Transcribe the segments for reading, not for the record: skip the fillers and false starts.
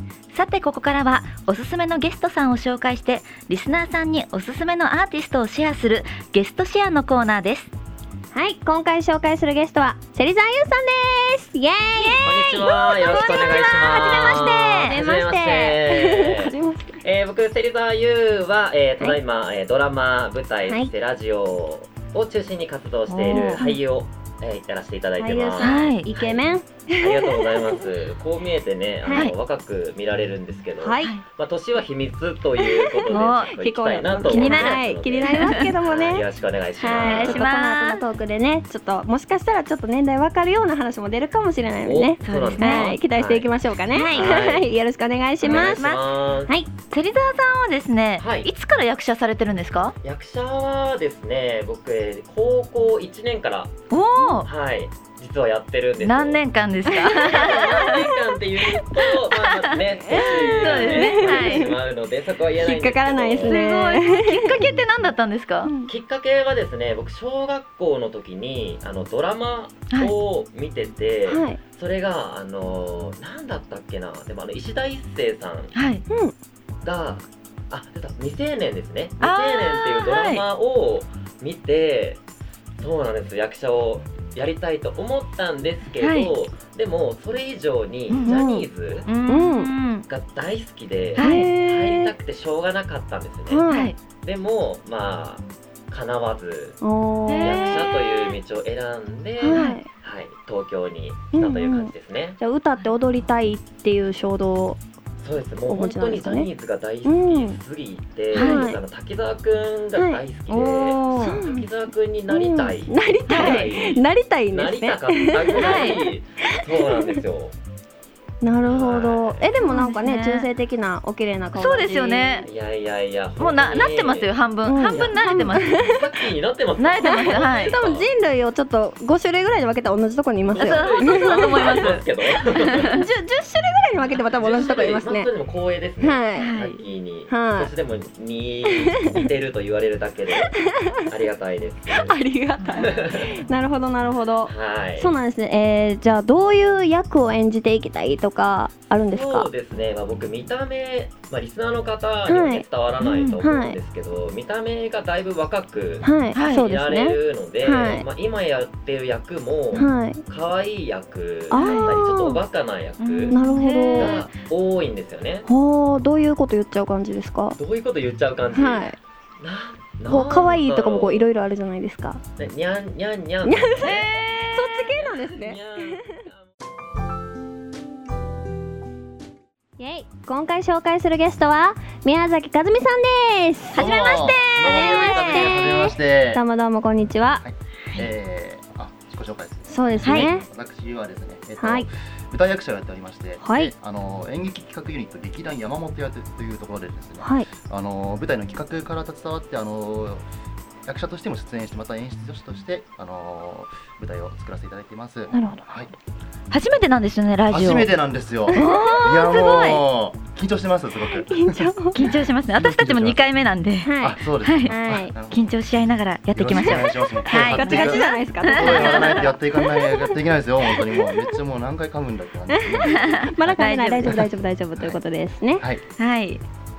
さてここからはおすすめのゲストさんを紹介してリスナーさんにおすすめのアーティストをシェアするゲストシェアのコーナーです。 はい、今回紹介するゲストは芹沢優さんです。イエーイ。 こんにちは、よろしくお願いします。 はじめましてはじめまして。僕芹沢優は、ただいま、ドラマ、舞台、そしてラジオを中心に活動している俳優をやらせていただいてます。 はい、イケメン。 ありがとうございます。こう見えてね、若く見られるんですけど、年は秘密ということで聞きたいなと思います。 気になりますけどもね。 よろしくお願いします。 この後のトークでね、ちょっともしかしたらちょっと年代わかるような話も出るかもしれないのでね。 そうですね。 期待していきましょうかね。はい、よろしくお願いします。 はい、芹沢さんはですね、いつから役者されてるんですか？ 役者はですね、僕高校1年から実はやってるんですよ。 何年間ですか？ 何年間っていうと、ね、年が出てしまうので、そこは言えないんですけど。 引っかからないですね。 きっかけって何だったんですか？ きっかけはですね、僕小学校の時にドラマを見てて、それが何だったっけな、でも石田一生さんが、未成年ですね。未成年っていうドラマを見て、そうなんです、役者をやりたいと思ったんですけど、でもそれ以上にジャニーズが大好きで入りたくてしょうがなかったんですね。でも叶わず役者という道を選んで、東京に来たという感じですね。 じゃあ歌って踊りたいっていう衝動。 そうです、もう本当にジャニーズが大好きすぎて、滝沢くんが大好きで、滝沢くんになりたいんですね。 なりたかったぐらい、そうなんですよ。 なるほど。でもなんかね、中性的なお綺麗な顔。 そうですよね。 いやもうなってますよ、半分慣れてます。 さっきになってます。 慣れてます。はい。 多分人類をちょっと5種類ぐらいに分けたら同じところにいますよ。 そうだと思います。10 種類ぐらいに分けても多分同じところにいますね。 でも光栄ですね。さっきに少しでも似てると言われるだけでありがたいです。 ありがたい。なるほどなるほど。 はい。 そうなんですね。じゃあどういう役を演じていきたいとかあるんですか？ そうですね、僕見た目、リスナーの方には伝わらないと思うんですけど、見た目がだいぶ若く見られるので、今やってる役も可愛い役だったりちょっとおバカな役が多いんですよね。 どういうこと言っちゃう感じですか？ どういうこと言っちゃう感じ？ 可愛いとかもいろいろあるじゃないですか。 にゃんにゃんにゃん。 そっち系なんですね。今回紹介するゲストは宮崎和美さんです。 はじめまして。 はじめまして。 どうもどうもこんにちは。 自己紹介です。 そうですね。 私はですね、舞台役者をやっておりまして、演劇企画ユニット劇団山本屋というところでですね、舞台の企画から携わって役者としても出演して、また演出助手として舞台を作らせていただいています。 なるほど。 初めてなんですよね、ラジオ。 初めてなんですよ。いやもう緊張してます、すごく。 緊張しますね。私たちも2回目なんで。 そうです。 緊張し合いながらやっていきましょう。 はい、ガチガチじゃないですか。 やらないとやっていけないですよ、本当にもうめっちゃもう何回噛むんだって感じ。 まだ噛めない、大丈夫ということですね。 はい。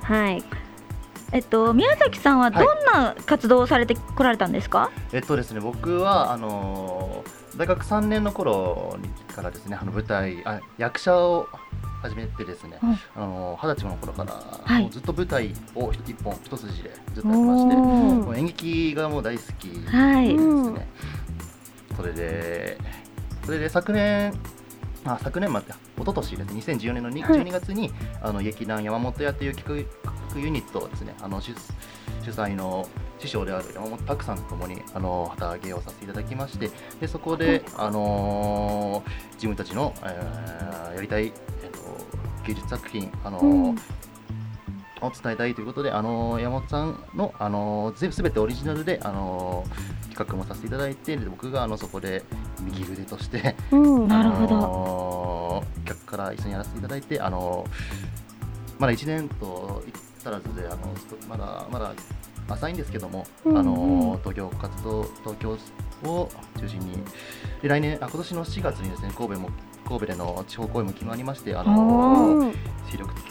宮崎さんはどんな活動をされてこられたんですか？ ですね、僕は大学3年の頃からですね、舞台役者を始めてですね、20歳の頃からもうずっと舞台を一筋でずっとやってまして、もう演劇がもう大好きですね。それで昨年末、一昨年ですね、2014年の12月に劇団山本屋という企画ユニットをですね、主催の師匠である山本拓さんとともに旗揚げをさせていただきまして、でそこで自分たちのやりたい芸術作品を伝えたいということで、山本さんの全てオリジナルで企画もさせていただいて、僕がそこで右腕としてなるほど。 客から一緒にやらせていただいて、まだ1年と足らずでまだ浅いんですけども、東京を中心にで今年の4月にですね、神戸での地方公演も決まりまして、精力的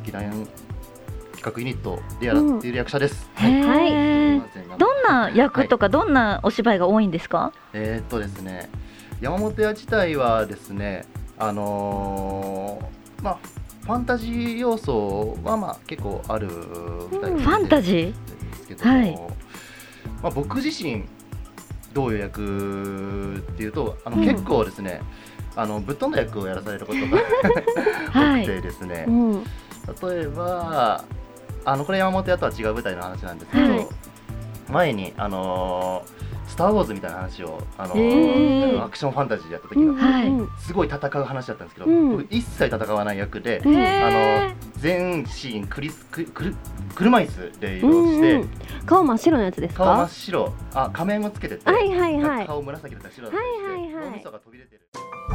劇団企画ユニットでやっている役者です。 どんな役とかどんなお芝居が多いんですか？ ですね、山本屋自体はですね、ファンタジー要素は結構あるみたいな、 ファンタジーですけども、僕自身どういう役っていうと結構ですね、ぶっ飛んだ役をやらされることが多くてですね、例えばこれ山本屋とは違う舞台の話なんですけど、前にスター・ウォーズみたいな話をアクションファンタジーでやった時がすごい戦う話だったんですけど、僕一切戦わない役で、全シーン車椅子で移動して、 顔真っ白なやつですか？ 顔真っ白、仮面をつけてて、顔紫だったら白だったりして、脳みそが飛び出てる。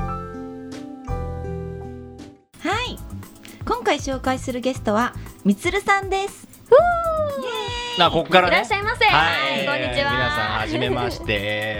はい、今回紹介するゲストはみつるさんです。 ここからね、 いらっしゃいませ。 はい、 こんにちは。 皆さんはじめまして。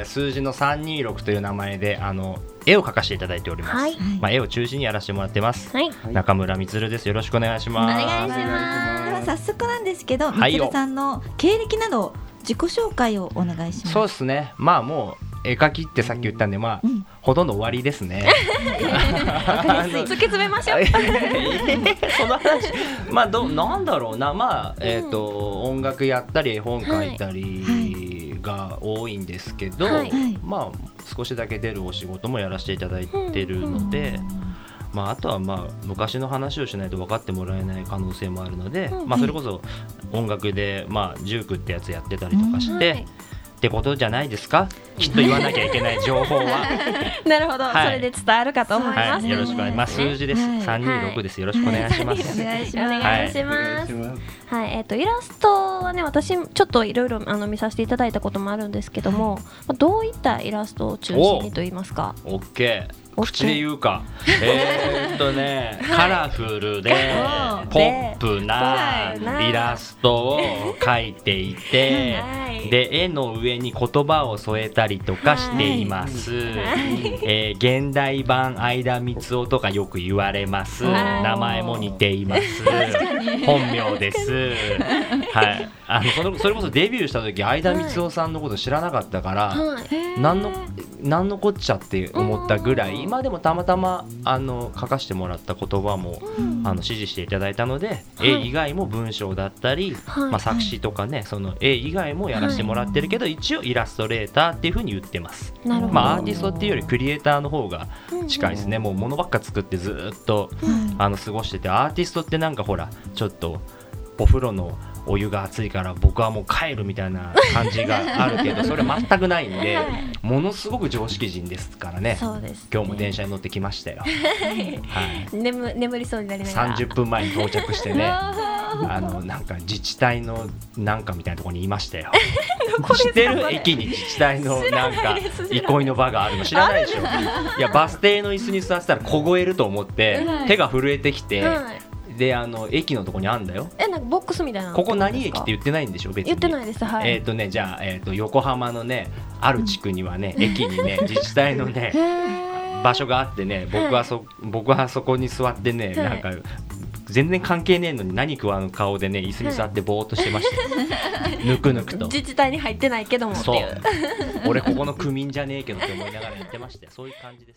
数字の326という名前で絵を描かせていただいております。絵を中心にやらせてもらってます。中村みつるです。よろしくお願いします。 お願いします。では早速なんですけど、みつるさんの経歴など自己紹介をお願いします。 そうですね。もう絵描きってさっき言ったんで、ほとんど終わりですね。 突き詰めましょう。 その話、なんだろうな、音楽やったり絵本描いたりが多いんですけど、少しだけ出るお仕事もやらせていただいてるので、あとは昔の話をしないと分かってもらえない可能性もあるので、それこそ音楽でジュークってやつやってたりとかして、ってことじゃないですか。きっと言わなきゃいけない情報は。 なるほど、それで伝わるかと思います。 よろしくお願いします。数字です。326です。よろしくお願いします。 お願いします。イラストはね、私ちょっといろいろ見させていただいたこともあるんですけども、どういったイラストを中心にと言いますか。 オッケー。口で言うか。カラフルでポップなイラストを描いていて、で絵の上に言葉を添えたりとかしています。現代版相田みつをとかよく言われます。名前も似ています。本名です。それこそデビューした時相田みつさんのこと知らなかったから、なんのこっちゃって思ったぐらい、今でもたまたま書かせてもらった言葉も指示していただいたので、絵以外も文章だったり、作詞とかね、その絵以外もやらせてもらってるけど、一応イラストレーターっていう風に言ってます。アーティストっていうよりクリエイターの方が近いですね。もう物ばっか作ってずっと過ごしてて、アーティストってなんかほらちょっとお風呂のお湯が熱いから僕はもう帰るみたいな感じがあるけど、それ全くないんで、ものすごく常識人ですからね。今日も電車に乗ってきましたよ。 眠りそうになりながら 30分前に到着してね、なんか自治体のなんかみたいなところにいましたよ。知ってる？駅に自治体のなんか憩いの場があるの知らないでしょ。いや、バス停の椅子に座ってたら凍えると思って手が震えてきて、で駅のとこにあんだよ。 なんかボックスみたいな。 ここ何駅って言ってないんでしょ別に。 言ってないです。はい。 じゃあ横浜のねある地区にはね、駅にね自治体のね場所があってね、僕はそこに座ってね、なんか全然関係ねえのに何食わぬ顔でね椅子に座ってぼーっとしてましたよ。ぬくぬくと。 自治体に入ってないけどもっていう。 俺ここの区民じゃねえけどって思いながらやってましたよ。そういう感じです。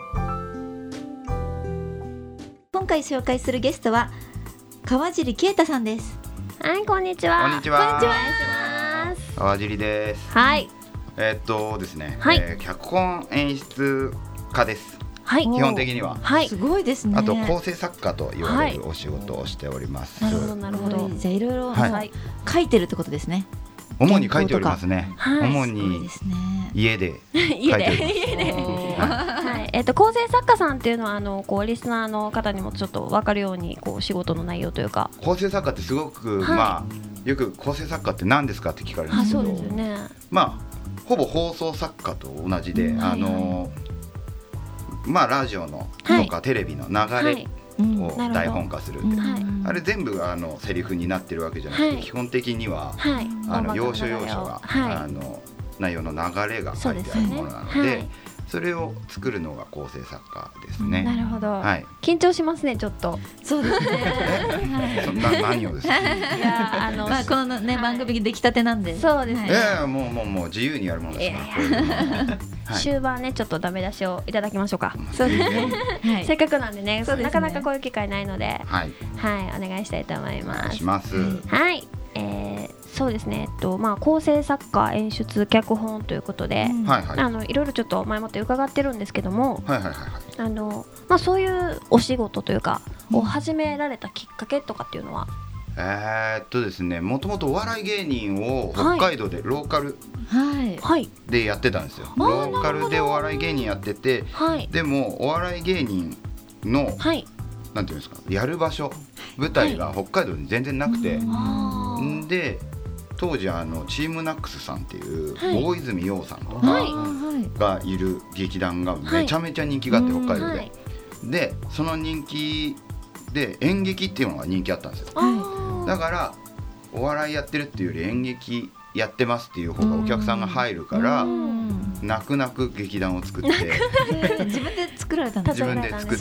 今回紹介するゲストは川尻啓太さんです。 はい、こんにちは。 こんにちは。川尻です。 はい。 ですね、脚本演出家です。 はい。 基本的には。 はい。 すごいですね。 あと構成作家と言われるお仕事をしております。 なるほどなるほど。 じゃあいろいろ書いてるってことですね。 主に書いておりますね。主に家で書いております。構成作家さんっていうのはこうリスナーの方にもちょっと分かるようにこう仕事の内容というか。 構成作家ってすごくよく構成作家って何ですかって聞かれるんですけど、 そうですよね。 ほぼ放送作家と同じで、ラジオのとかテレビの流れを台本化するんで、あれ全部セリフになってるわけじゃなくて、基本的には要所要所が内容の流れが書いてあるものなので、 それを作るのが構成作家ですね。 なるほど、 はい、 緊張しますねちょっと。 そうですね何をですか。 いやまあこのね、番組出来たてなんで。 そうですね。 もう自由にやるものですから終盤ねちょっとダメ出しをいただきましょうか。 そうですね。 せっかくなんでね、なかなかこういう機会ないので、はいお願いしたいと思います。 お願いします。 はい。そうですね、構成作家、演出、脚本ということで、いろいろちょっと前もって伺ってるんですけども、そういうお仕事というかを始められたきっかけとかっていうのは、 ですね、もともとお笑い芸人を北海道でローカルでやってたんですよ。ローカルでお笑い芸人やってて、でもお笑い芸人のなんていうんですか、やる場所、舞台が北海道に全然なくて、で当時チームナックスさんっていう大泉洋さんとかがいる劇団がめちゃめちゃ人気があって、北海道で、でその人気で演劇っていうのが人気あったんですよ。だからお笑いやってるっていうより演劇やってますっていう方がお客さんが入るから、泣く泣く劇団を作って自分で作られたんですか。 自分で作って、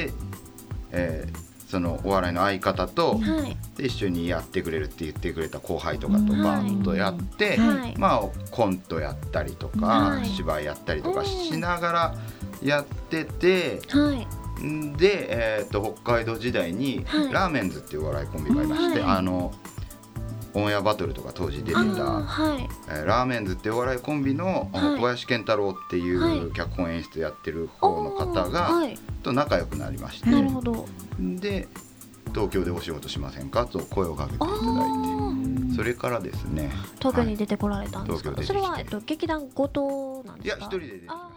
で、そのお笑いの相方と、で一緒にやってくれるって言ってくれた後輩とかとやって、コントやったりとか、芝居やったりとかしながらやってて、で、北海道時代にラーメンズっていうお笑いコンビがいまして、オンエアバトルとか当時出てた、ラーメンズっていうお笑いコンビの小林健太郎っていう脚本演出やってる方の方がと仲良くなりまして、で東京でお仕事しませんかと声をかけていただいて、それからですね東京に出てこられたんですか。それは劇団ごとなんですか。 いや、一人で出てきました。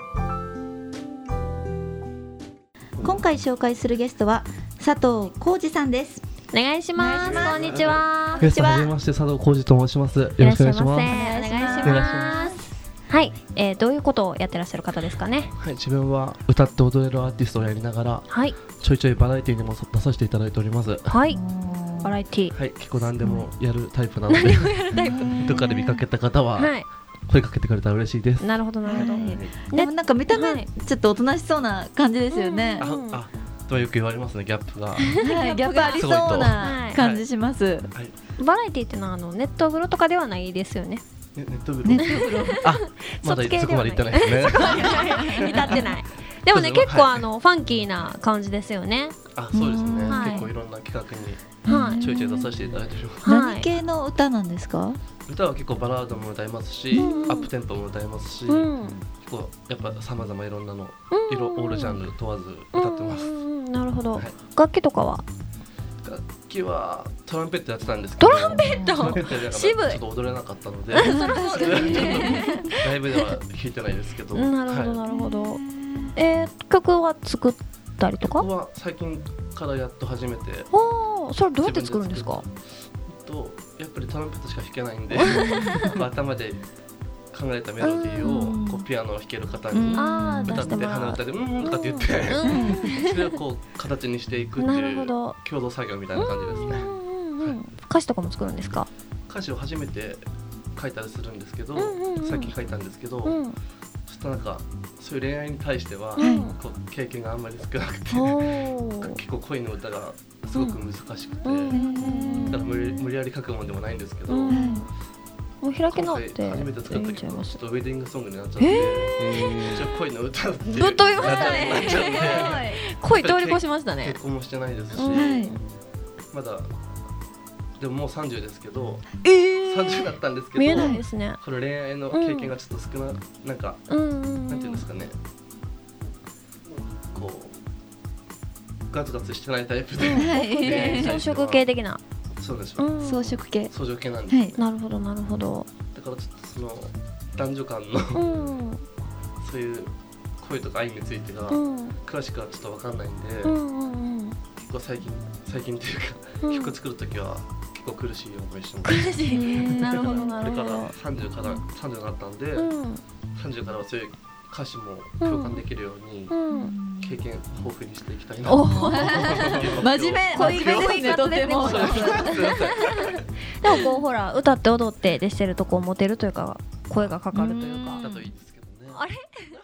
今回紹介するゲストは佐藤浩二さんです。 お願いします。こんにちは。 ゲストはじめまして、佐藤浩二と申します。よろしくお願いします。お願いします。はい、どういうことをやってらっしゃる方ですかね。 はい、自分は歌って踊れるアーティストをやりながら、ちょいちょいバラエティにも出させていただいております。 はい、バラエティ、 はい、結構何でもやるタイプなので、どっかで見かけた方は声かけてくれたら嬉しいです。 なるほどなるほど。 でもなんか見た目ちょっとおとなしそうな感じですよね。 とよく言われますね、ギャップが。 ギャップありそうな感じします。 バラエティってのはネット風呂とかではないですよね。 ネット風呂。あ、まだそこまで行ってないですね。 至ってない。でもね、結構ファンキーな感じですよね。 あ、そうですね。結構いろんな企画にちょいちょい出させていただいております。 何系の歌なんですか。 歌は結構バラードも歌いますし、アップテンポも歌いますし、結構やっぱ様々いろんなの、オールジャンル問わず歌ってます。 なるほど。楽器とかは？ 楽器はトランペットやってたんですけど、 トランペット渋い。 ちょっと踊れなかったので、ライブでは弾いてないですけど。 なるほどなるほど。曲は作ったりとか？ 曲は最近からやっと始めて。 それどうやって作るんですか？ やっぱりトランペットしか弾けないんで頭で考えたメロディーをこうピアノを弾ける方に歌って鼻歌で「うん」とかって言ってそれをこう形にしていくっていう共同作業みたいな感じですね。 歌詞とかも作るんですか？ 歌詞を初めて書いたりするんですけど、最近書いたんですけど、ちょっとなんかそういう恋愛に対してはこう経験があんまり少なくて結構恋の歌がすごく難しくて、だから無理やり書くもんでもないんですけど、 もう開け直って初めて作った時はちょっとウェディングソングになっちゃって、恋の歌ってぶっ飛びましたね。恋通り越しましたね。 結婚もしてないですし、まだでももう30ですけど、30だったんですけど、 見えないですね。 これ恋愛の経験がちょっと少な、なんかなんていうんですかね、こうガツガツしてないタイプで、 装飾系的な。 そうです。 装飾系。 装飾系なんです。 なるほどなるほど。 だからちょっとその男女間のそういう恋とか愛についてが詳しくはちょっと分かんないんで、結構最近っていうか曲作るときは結構苦しい思いしてます。 苦しい。なるほどなるほど。 これから30になったんで、30からはそういう歌詞も共感できるように経験豊富にしていきたいな。 真面目。恋ですね、とても。 でもこうほら歌って踊ってでしてるとこモテるというか声がかかるというか。 だといいですけどね。 あれ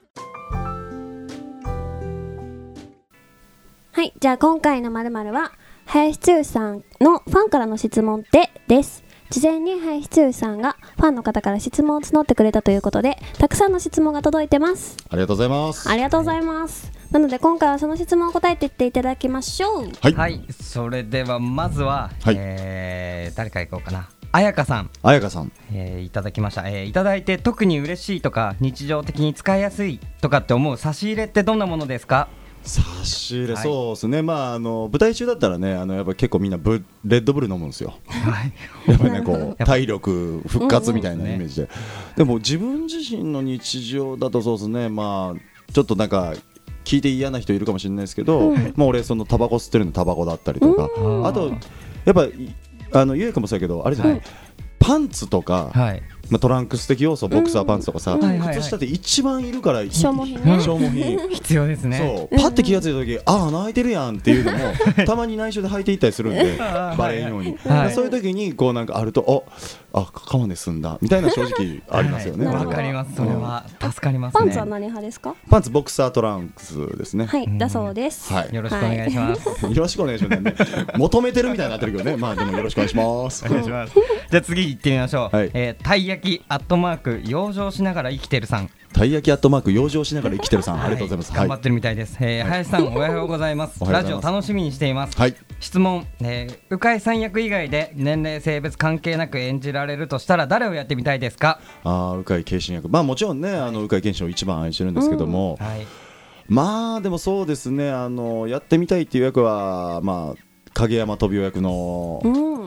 はい、じゃあ今回の〇〇は林剛さんのファンからの質問です。事前に林剛さんがファンの方から質問を募ってくれたということで、たくさんの質問が届いてます。 ありがとうございます。 ありがとうございます。なので今回はその質問を答えていっていただきましょう。 はい、それではまずは、誰からいこうかな。彩香さん、いただきました。いただいて特に嬉しいとか日常的に使いやすいとかって思う差し入れってどんなものですか？ 差し入れ、そうですね、舞台中だったらね、やっぱ結構みんなレッドブル飲むんですよ、やっぱりね、こう体力復活みたいなイメージで、でも自分自身の日常だとそうですね、ちょっとなんか聞いて嫌な人いるかもしれないですけど、俺そのタバコ吸ってるのタバコだったりとか、あとやっぱゆうやくんもそうやけどあれじゃない、パンツとか、トランクス的要素、ボクサーパンツとかさ、靴下って一番いるから消耗品ね、 消耗品必要ですね。 そうパッて気がついた時、穴開いてるやんっていうのもたまに内緒で履いていったりするんでバレんように、そういう時にこうなんかあると我慢で済んだみたいな正直ありますよね。 わかります、それは助かりますね。 パンツは何派ですか？ パンツボクサートランクスですね。 はい、だそうです。 よろしくお願いします。 よろしくお願いします。求めてるみたいになってるけどね、でもよろしくお願いします。 お願いします。じゃあ次行ってみましょう。たい焼き養生しながら生きてるさん。 たい焼き養生しながら生きてるさん、ありがとうございます。 頑張ってるみたいです。林さん、おはようございます。ラジオ楽しみにしています。質問、鵜飼さん役以外で年齢性別関係なく演じられるとしたら誰をやってみたいですか？ 鵜飼謙信役、もちろんね、鵜飼謙信を一番愛してるんですけども、でもそうですね、やってみたいっていう役は影山飛雄役の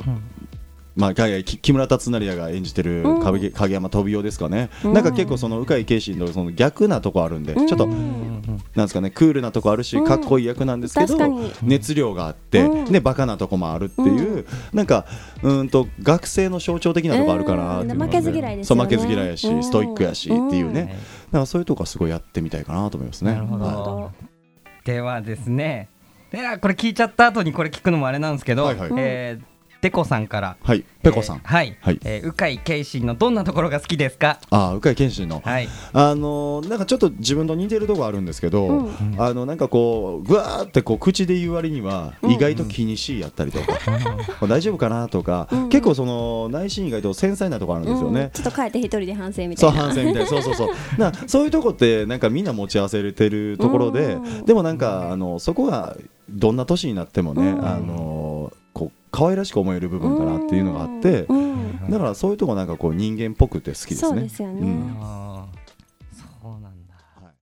木村達成が演じてる影山飛雄ですかね。なんか結構その鵜飼謙信のその逆なとこあるんで、ちょっとなんですかね、クールなとこあるしかっこいい役なんですけど、熱量があってでバカなとこもあるっていう、なんか学生の象徴的なとこあるかなっていうので、 負けず嫌いですよね。 負けず嫌いやしストイックやしっていうね、だからそういうとこはすごいやってみたいかなと思いますね。 なるほど。ではですね、これ聞いちゃった後にこれ聞くのもあれなんですけど、ペコさんから、 ペコさん、 鵜飼謙信のどんなところが好きですか？ 鵜飼謙信の、なんかちょっと自分と似てるところあるんですけど、なんかこうぐわーってこう口で言う割には意外と気にしいやったりとか、大丈夫かなとか、結構その内心意外と繊細なところあるんですよね。 ちょっと帰って一人で反省みたいな。 反省みたいな、そういうとこってなんかみんな持ち合わせてるところで、でもなんかそこがどんな年になってもね、可愛らしく思える部分かなっていうのがあって、だからそういうとこなんかこう人間っぽくて好きですね。 そうですよね。 そうなんだ。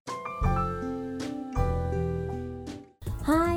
はい、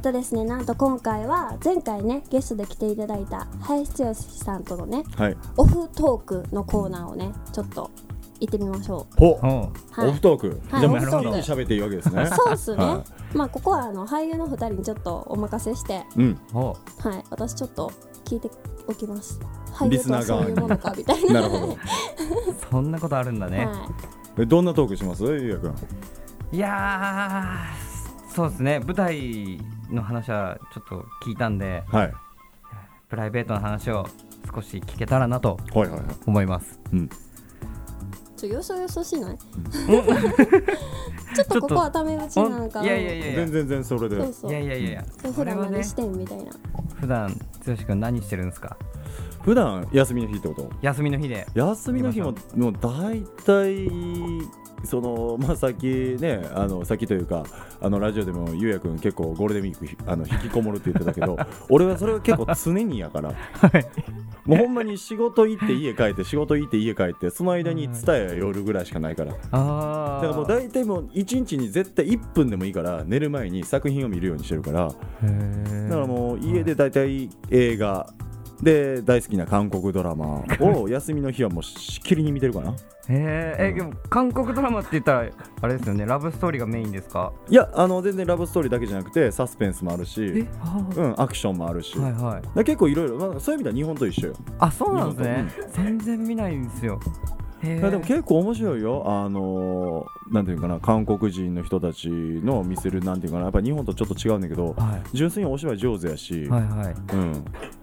ですね、なんと今回は前回ねゲストで来ていただいた林剛さんとのね、オフトークのコーナーをねちょっと行ってみましょう。 オフトーク、じゃあもう好きに喋っていいわけですね。 そうですね。ここは俳優の2人にちょっとお任せして、私ちょっと聞いておきます。俳優とはそういうものかみたいな。 なるほど。 そんなことあるんだね。 どんなトークします？ゆうやくん。 いやそうですね、舞台の話はちょっと聞いたんで、プライベートな話を少し聞けたらなと思います。 よそよそしいないちょっとここはタメ口なんか。 いや全然それで。 いや普段何してんみたいな。 普段剛君何してるんですか？ 普段休みの日ってこと？ 休みの日で。 休みの日も大体そのさっきねさっきというかラジオでもゆうやくん結構ゴールデンウィーク引きこもるって言ってたけど俺はそれは結構常にやからもうほんまに仕事行って家帰って仕事行って家帰ってその間に伝え夜ぐらいしかないから、だからもう大体もう1日に絶対1分でもいいから寝る前に作品を見るようにしてるから、だからもう家で大体映画で大好きな韓国ドラマを休みの日はもうしきりに見てるかな。 でも韓国ドラマって言ったらあれですよね、ラブストーリーがメインですか？ いや全然ラブストーリーだけじゃなくてサスペンスもあるし、アクションもあるし、結構いろいろ、そういう意味では日本と一緒よ。 あ、そうなんですね。全然見ないんですよ。 でも結構面白いよ。なんていうかな、韓国人の人たちの見せるなんていうかな、やっぱり日本とちょっと違うんだけど、純粋にお芝居上手やし、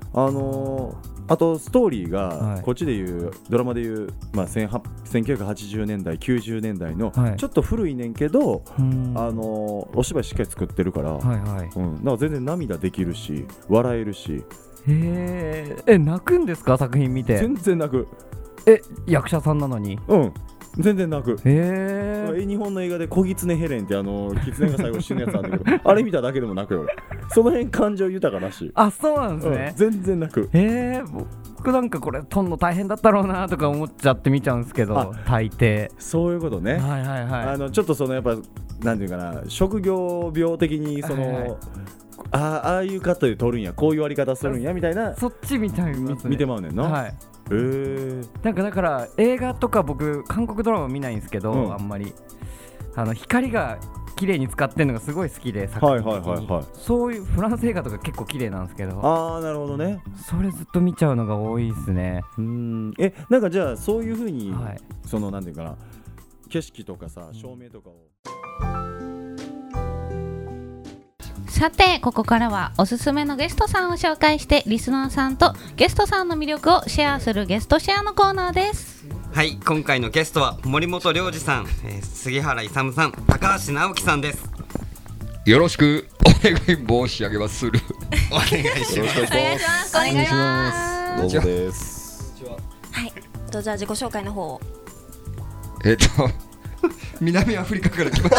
あとストーリーがこっちでいうドラマでいう、まあ、1980年代90年代のちょっと古いねんけど、お芝居しっかり作ってるから、だから全然涙できるし笑えるし。 泣くんですか、作品見て？ 全然泣く。 役者さんなのに？ 全然泣く。日本の映画で小狐ヘレンって狐が最後死ぬやつあるんだけどあれ見ただけでも泣くよ俺。その辺感情豊からしい。 そうなんですね。 全然泣く。 僕なんかこれ撮んの大変だったろうなとか思っちゃって見ちゃうんですけど、大抵。 そういうことね。ちょっとやっぱなんていうかな、職業病的にああいうカットで撮るんや、こういう割り方するんやみたいな、 そっちみたいに見てまうねんな。 なんかだから映画とか僕韓国ドラマ見ないんですけど、あんまり光が綺麗に使ってるのがすごい好きで、作品的にそういうフランス映画とか結構綺麗なんですけど。 なるほどね。 それずっと見ちゃうのが多いですね。 なんかじゃあそういう風に、なんていうかな、景色とかさ、照明とかを。 さて、ここからはおすすめのゲストさんを紹介してリスナーさんとゲストさんの魅力をシェアするゲストシェアのコーナーです。 はい、今回のゲストは森本良二さん、杉原勇さん、高橋直樹さんです。 よろしくお願い申し上げます。お願いします。 お願いします。お願いします。 どうもです。 はい、じゃあ自己紹介の方を。 南アフリカから来ました。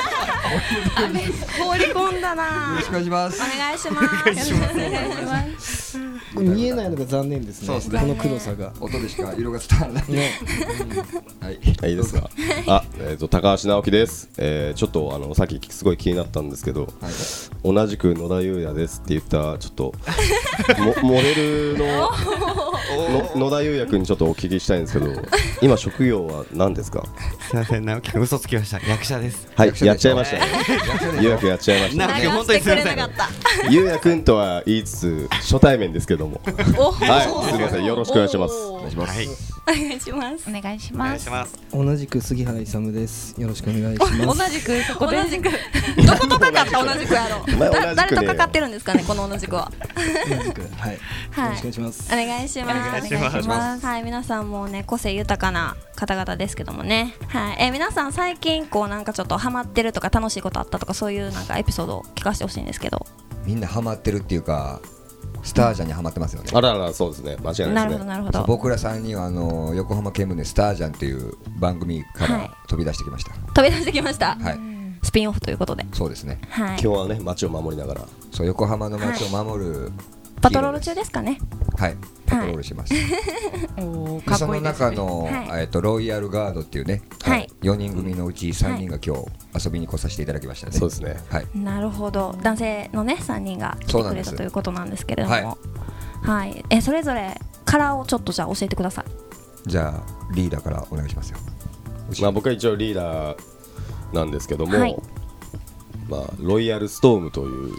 放り込んだな。 よろしくお願いします。 お願いします。お願いします。 見えないのが残念ですね。この黒さが。 音でしか色が伝わらない。 はい、いいですか。高橋直樹です。ちょっとさっきすごい気になったんですけど、同じく野田裕也ですって言ったちょっとモデルの野田裕也君にちょっとお聞きしたいんですけど、今職業は何ですか？ すみません、直樹君嘘つきました。役者です。 はい、やっちゃいましたね。裕也君やっちゃいました。 直樹君本当にすみません。 裕也君とは言いつつ初対面ですけども、はい、すみません、よろしくお願いします。お願いします。 お願いします。 お願いします。 同じく杉原勇です。よろしくお願いします。 同じくそこで同じくどことかかった同じくやろう。誰とかかってるんですかね、この同じくは。 同じく、はい。よろしくお願いします。 お願いします。お願いします。はい、皆さんもね個性豊かな方々ですけどもね。はい、皆さん最近こうなんかちょっとハマってるとか楽しいことあったとかそういうなんかエピソードを聞かせてほしいんですけど。 みんなハマってるっていうか。スタージャンにハマってますよね。 あらら、そうですね、間違いないですね。 なるほどなるほど。 僕ら3人は横浜見聞でスタージャンっていう番組から飛び出してきました。 飛び出してきました。 はい。 スピンオフということで。 そうですね。 はい。 今日はね街を守りながら。 そう、横浜の街を守る。 パトロール中ですかね。 はい。パトロールします。その中のロイヤルガードっていうね、4人組のうち3人が今日遊びに来させていただきましたね。 そうですね。 はい。 なるほど。男性のね3人が来てくれたということなんですけれども、はい。それぞれカラーをちょっとじゃあ教えてください。 じゃあリーダーからお願いしますよ。 まあ僕は一応リーダーなんですけども、まあロイヤルストームという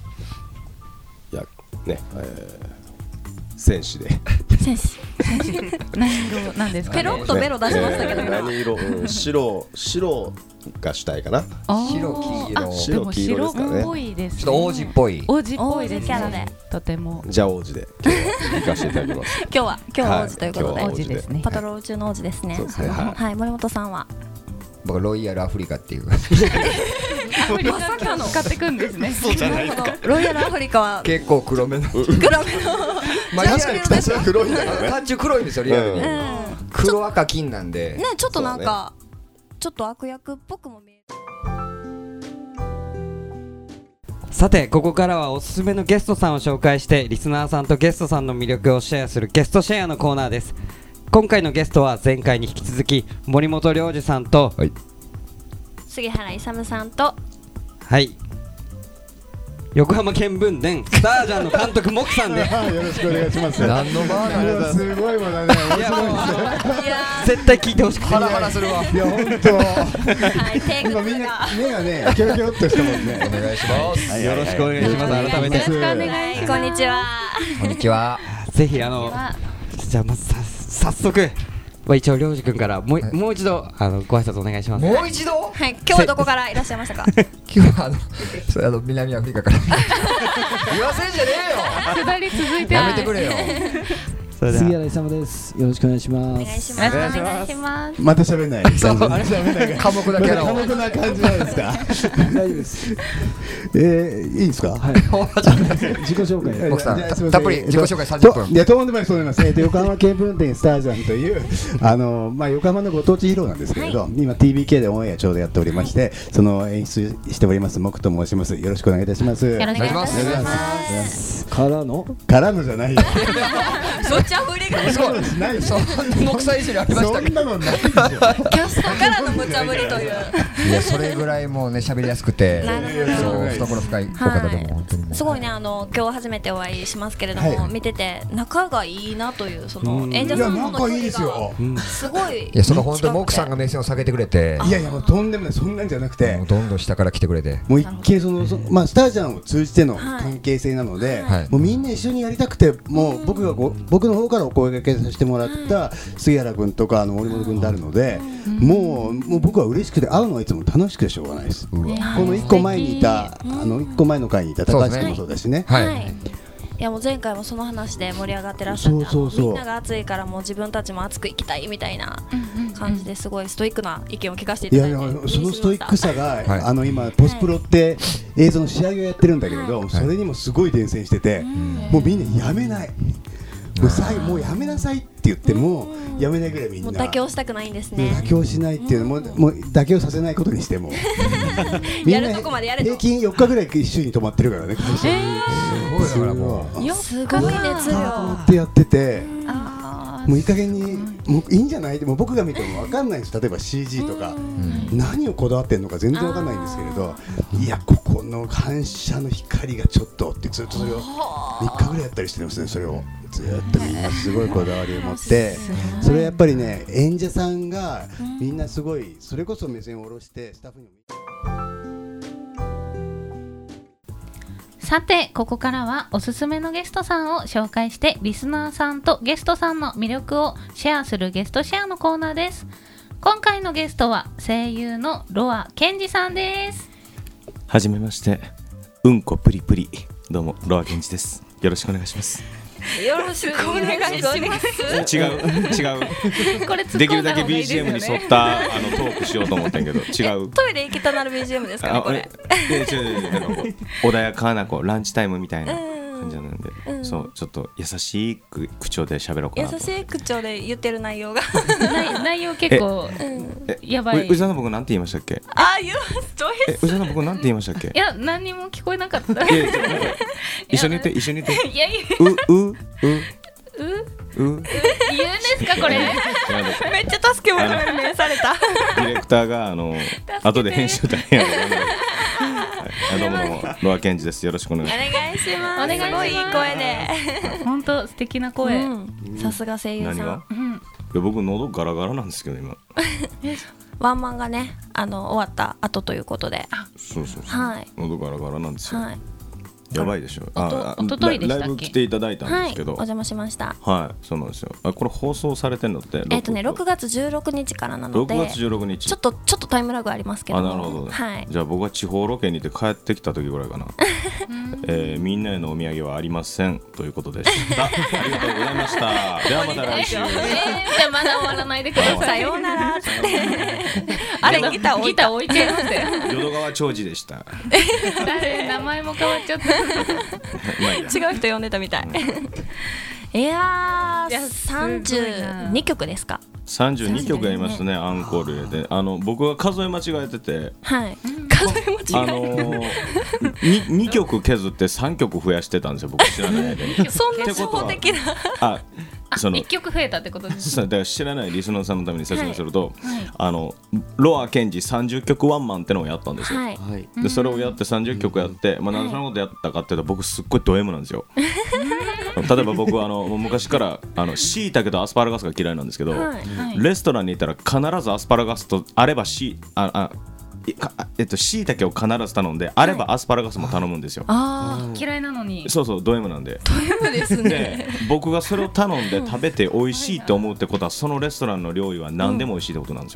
ね、戦士で。 戦士。何色なんですかね。 ペロッとベロ出しましたけど。 何色？白が主体かな。 白黄色。 白黄色ですかね。 っぽいですね。 ちょっと王子っぽい。 王子っぽいですキャラで。 とても。 じゃあ王子で今日は行かせていただきます。 今日は王子ということで。 王子ですね。 パトロール中の王子ですね。はい。森本さんは。 僕ロイヤルアフリカっていう。 まさかの使ってくんですね。 そうじゃないですか。 ロイヤルアフリカは結構黒めの。 黒めの。 まあ確かに2つは黒いんだからね。 単純黒いんですよリアルに。黒赤金なんで。 ね、ちょっとなんかちょっと悪役っぽくも見える。 さて、ここからはおすすめのゲストさんを紹介してリスナーさんとゲストさんの魅力をシェアするゲストシェアのコーナーです。今回のゲストは前回に引き続き森本良二さんと、 杉原勇さんと、 横浜見聞伝スタージャンの監督モクさんでよろしくお願いします。 何のバーなんだ。 すごいもんだね。面白いですね。 絶対聞いてほしくて。 ハラハラするわ。 いや本当。今みんな目がねキョロキョロっとしたもんね。 お願いします。 よろしくお願いします。改めて。 よろしくお願いします。 こんにちは。 こんにちは。 ぜひじゃあまず早速一応涼次君からもう一度ご挨拶お願いします。 もう一度？ はい。今日はどこからいらっしゃいましたか？ 今日は南アフリカから。言わせんじゃねえよ。 下り続いてやめてくれよ。 杉原勇です。よろしくお願いします。 お願いします。お願いします。 また喋んない。 寡黙なキャラを。 寡黙な感じなんですか。 大丈夫です。 いいですか。はい。自己紹介。 僕さんたっぷり自己紹介30分。 いやとんでもないそう思います。横浜ケープ運転スタージャンという横浜のご当地ヒーローなんですけれど、今 TBK でオンエアちょうどやっておりまして、その演出しております木と申します。よろしくお願いいたします。 よろしくお願いします。 からのじゃないよ。 そっちは振りがすごいない。 そんな木さいじりありましたっけ？ そんなのないですよ。 キャストからの無茶ぶりという。 いやそれぐらいもうね喋りやすくて、そう懐深いお方でも本当にすごいね今日初めてお会いしますけれども、見てて仲がいいなというその演者さんとの距離がすごい。 いやその本当に木さんが目線を下げてくれて、 いやもうとんでもないそんなんじゃなくて、 どんどん下から来てくれて、 もう一見スタージャンを通じての関係性なので、もうみんな一緒にやりたくて、もう僕の方からお声掛けさせてもらった杉原君とか森本君であるので、もう僕は嬉しくて会うのはいつも楽しくてしょうがないです。この1個前にいた1個前の回にいた高橋君もそうだしね。 いやもう前回もその話で盛り上がってらっしゃってみんなが熱いからもう自分たちも熱くいきたいみたいな感じですごいストイックな意見を聞かせていただいて、 そのストイックさが今ポスプロって映像の仕上げをやってるんだけれど、それにもすごい伝染してて、もうみんなやめない。もうやめなさいって言ってもやめないぐらいみんなもう妥協したくないんですね。 妥協しないっていうのもう妥協させないことにしてもやるとこまでやれと。 平均4日ぐらい一週に泊まってるからね。 すごいだからもうすごい熱量ってやってて、もういい加減にもういいんじゃない。でも僕が見ても分かんないんです。例えば CG とか何をこだわってるのか全然分かんないんですけれど、いやここの反射の光がちょっとってずっとそれを3日ぐらいやったりしてますね。それをずっとみんなすごいこだわりを持って、それはやっぱりね演者さんがみんなすごいそれこそ目線を下ろしてスタッフにも。 さてここからはおすすめのゲストさんを紹介してリスナーさんとゲストさんの魅力をシェアするゲストシェアのコーナーです。今回のゲストは声優のロア健二さんです。 はじめまして、うんこプリプリ、どうもロア健二です。よろしくお願いします。 よろしくお願いします。 違うこれできるだけ BGM に沿ったトークしようと思ったんやけど違う。 トイレ行きたなる BGM ですかねこれ。 穏やかなランチタイムみたいな感じなんで、そうちょっと優しい口調で喋ろうかなと。 優しい口調で言ってる内容が内容結構やばい。 うざの僕なんて言いましたっけ？うざの僕なんて言いましたっけ？ いや何にも聞こえなかった。 一緒に言っていや言うんですかこれ？ めっちゃ助け求める目された。 ディレクターが後で編集大変やろ。どうもロア健二です。よろしくお願いします。 お願いします。すごいいい声で。 本当素敵な声。 さすが声優さん。 何が？いや僕喉ガラガラなんですけど今。 ワンマンがね終わった後ということで。 そう。 はい。 喉ガラガラなんですよ。 はい。 やばいでしょ。 おとといでしたっけ？ ライブ来ていただいたんですけど、 お邪魔しました。 はい、そうなんですよ。これ放送されてんのって 6月16日からなので、 6月16日ちょっとタイムラグありますけども。 なるほど。 はい。 じゃあ僕は地方ロケにて帰ってきた時ぐらいかな。みんなへのお土産はありませんということでした。ありがとうございました。ではまた来週。 まだ終わらないでください。 さようならって。あれギター置いちゃいましたよ。 淀川長治でした。 名前も変わっちゃった。 違う人呼んでたみたい。いや32曲ですか。 32曲やりますね。アンコールで僕は数え間違えてて、 はい数え間違えて 2曲削って3曲増やしてたんですよ僕知らない間に。 そんな初歩的な。 1曲増えたってことです。 だから知らないリスナーさんのために説明すると、ロア健二30曲ワンマンってのをやったんですよ。でそれをやって30曲やって、なんでそんなことやったかっていうと僕すっごいド M なんですよ。例えば僕は昔からしいたけとアスパラガスが嫌いなんですけど、レストランに行ったら必ずアスパラガスとあれば椎茸を必ず頼んで、あればアスパラガスも頼むんですよ。 嫌いなのに。 そうド M なんで。 ド M ですね。 で僕がそれを頼んで食べて美味しいと思うってことは、そのレストランの料理は何でも美味しいってことなんですよ。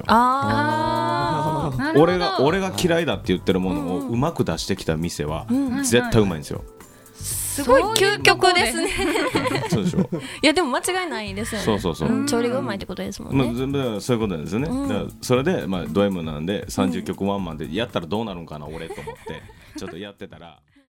俺が嫌いだって言ってるものをうまく出してきた店は絶対うまいんですよ。 すごい究極ですね。 そうでしょ。 いやでも間違いないですよね。そう調理がうまいってことですもんね。 全部そういうことなんですよね。だからそれでド M なんで30曲ワンマンでやったらどうなるんかな俺と思ってちょっとやってたら。